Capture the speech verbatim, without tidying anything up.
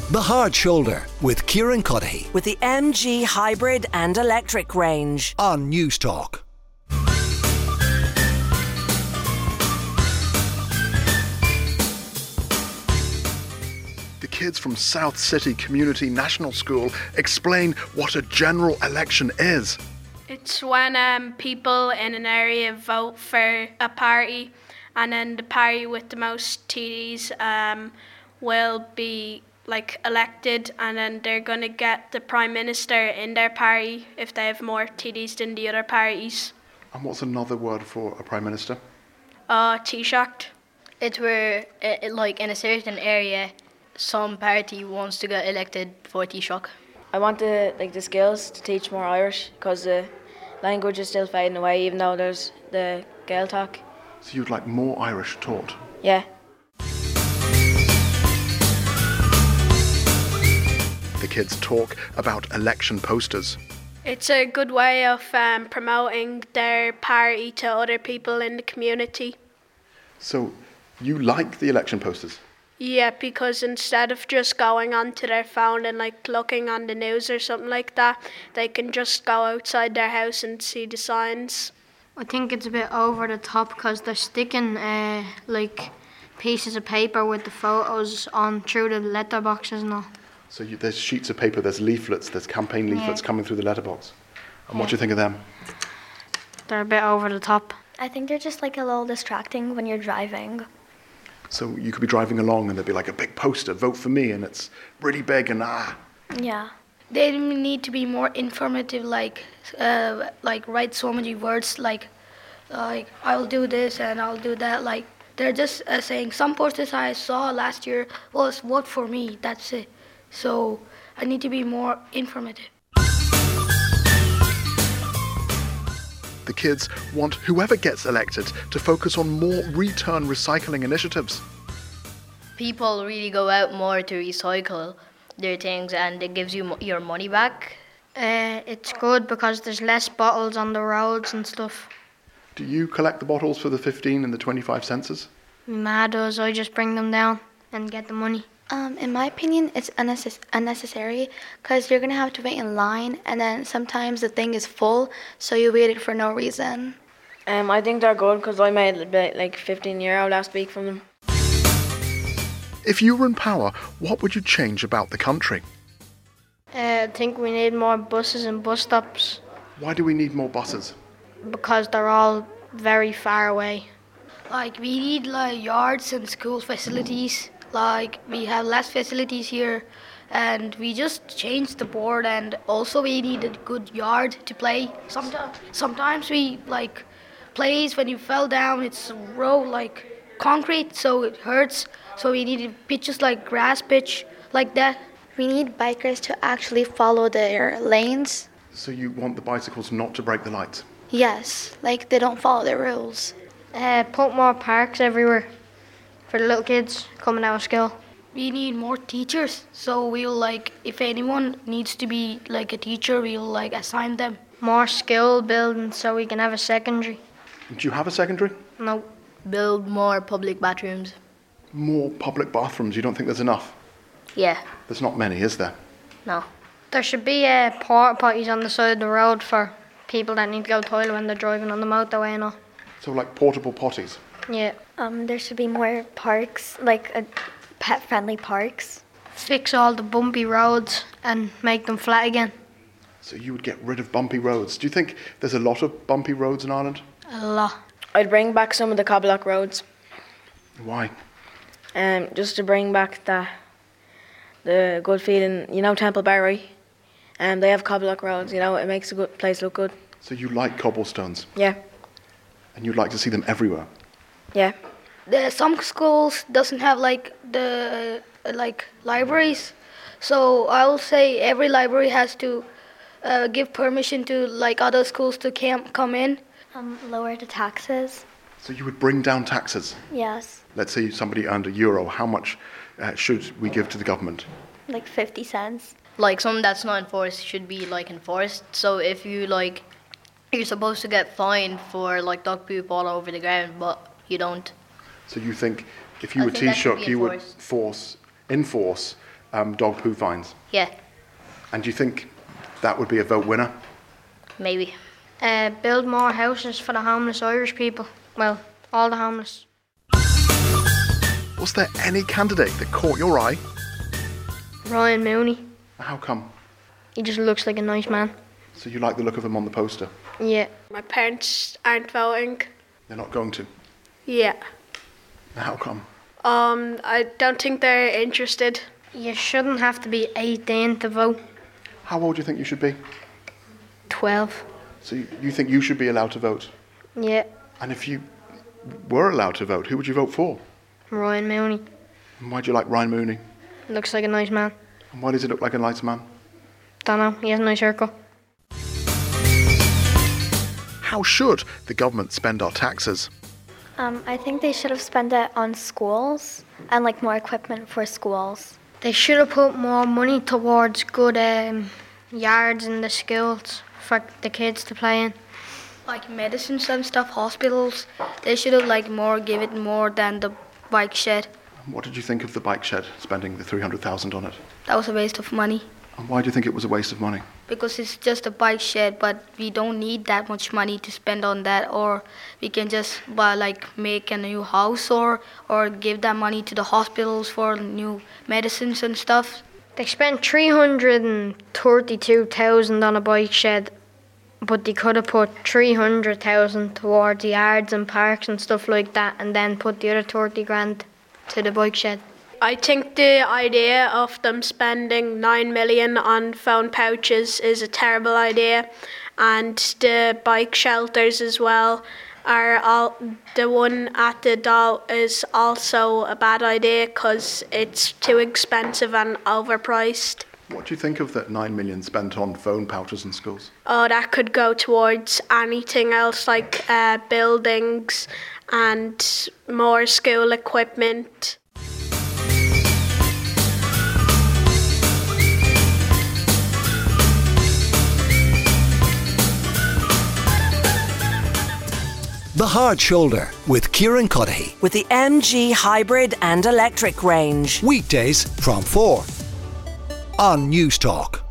The Hard Shoulder with Kieran Cuddihy with the M G hybrid and electric range on News Talk. The kids from South City Community National School explain what a general election is. It's when um, people in an area vote for a party, and then the party with the most T Ds um, will be like elected, and then they're going to get the Prime Minister in their party if they have more T Ds than the other parties. And what's another word for a Prime Minister? Uh, Taoiseach. It's where, uh, like in a certain area, some party wants to get elected for Taoiseach. I want the like the skills to teach more Irish because the language is still fading away, even though there's the Gaeltacht. So you'd like more Irish taught? Yeah. The kids talk about election posters. It's a good way of um, promoting their party to other people in the community. So you like the election posters? Yeah, because instead of just going onto their phone and like looking on the news or something like that, they can just go outside their house and see the signs. I think it's a bit over the top because they're sticking uh, like pieces of paper with the photos on through the letterboxes and all. So you, there's sheets of paper, there's leaflets, there's campaign leaflets Yeah. coming through the letterbox. And Yeah. what do you think of them? They're a bit over the top. I think they're just like a little distracting when you're driving. So you could be driving along and there'd be like a big poster, vote for me, and it's really big and ah. Yeah. They need to be more informative, like uh, like write so many words, like like I'll do this and I'll do that. Like they're just uh, saying some posters I saw last year was vote for me. That's it. So I need to be more informative. The kids want whoever gets elected to focus on more return recycling initiatives. People really go out more to recycle their things, and it gives you mo- your money back. Uh, it's good because there's less bottles on the roads and stuff. Do you collect the bottles for the fifteen and the twenty-five senses? My ma does, I just bring them down and get the money. Um, in my opinion, it's unnecess- unnecessary because you're going to have to wait in line, and then sometimes the thing is full, so you waited for no reason. Um, I think they're good because I made about like fifteen euro last week from them. If you were in power, what would you change about the country? Uh, I think we need more buses and bus stops Why do we need more buses? because they're all very far away. Like we need like yards and school facilities. Like we have less facilities here, and we just changed the board, and also we need a good yard to play. Sometimes, sometimes we like plays when you fell down. It's raw like concrete, so it hurts. So we need pitches like grass pitch, like that. We need bikers to actually follow their lanes. So you want the bicycles not to break the lights? Yes, like they don't follow their rules. Uh, put more parks everywhere for the little kids coming out of school. We need more teachers, so we'll like if anyone needs to be like a teacher, we'll like assign them. More skill building so we can have a secondary. Do you have a secondary? No. Build more public bathrooms. More public bathrooms, you don't think there's enough? Yeah. There's not many, is there? No. There should be uh, porta potties on the side of the road for people that need to go to the toilet when they're driving on the motorway and all. So like portable potties? Yeah. Um, there should be more parks, like uh, pet-friendly parks. Fix all the bumpy roads and make them flat again. So you would get rid of bumpy roads. Do you think there's a lot of bumpy roads in Ireland? A lot. I'd bring back some of the coblock roads, Why? um, just to bring back the the good feeling. You know, Temple Barry, um, they have coblock roads. You know, it makes a good place look good. So you like cobblestones, Yeah, and you'd like to see them everywhere. yeah. The, some schools doesn't have like the uh, like libraries, so I'll say every library has to uh, give permission to like other schools to cam- come in. Um, lower the taxes. So you would bring down taxes. Yes, Let's say somebody earned a euro. How much uh, should we give to the government? like fifty cents. Like something that's not enforced should be like enforced. So if you like, you're supposed to get fined for like dog poop all over the ground, but you don't. So you think if you I were think that should Taoiseach, be you would enforced. force, enforce um, dog poo fines. Yeah, And do you think that would be a vote winner? maybe. Uh, build more houses for the homeless Irish people. Well, all the homeless. Was there any candidate that caught your eye? Ryan Mooney. How come? He just looks like a nice man. So you like the look of him on the poster? Yeah. My parents aren't voting. They're not going to. Yeah. How come? Um, I don't think they're interested. You shouldn't have to be eighteen to vote. How old do you think you should be? twelve. So you, you think you should be allowed to vote? Yeah. And if you were allowed to vote, who would you vote for? Ryan Mooney. And why do you like Ryan Mooney? Looks like a nice man. And why does he look like a nice man? Don't know. He has a nice haircut. How should the government spend our taxes? Um, I think they should have spent it on schools and like more equipment for schools. They should have put more money towards good um, yards in the schools for the kids to play in. Like medicines and stuff, hospitals, they should have like more, give it more than the bike shed. And what did you think of the bike shed, spending the three hundred thousand on it? That was a waste of money And why do you think it was a waste of money? because it's just a bike shed, but we don't need that much money to spend on that, or we can just buy like make a new house or or give that money to the hospitals for new medicines and stuff. They spent three hundred thirty-two thousand on a bike shed, but they could have put three hundred thousand towards yards and parks and stuff like that, and then put the other thirty grand to the bike shed. I think the idea of them spending nine million on phone pouches is a terrible idea, and the bike shelters as well are all. The one at the Doll is also a bad idea because it's too expensive and overpriced. What do you think of that nine million spent on phone pouches in schools? Oh, that could go towards anything else like uh, buildings and more school equipment. The Hard Shoulder with Kieran Cuddihy. With the M G hybrid and electric range. Weekdays from four on News Talk.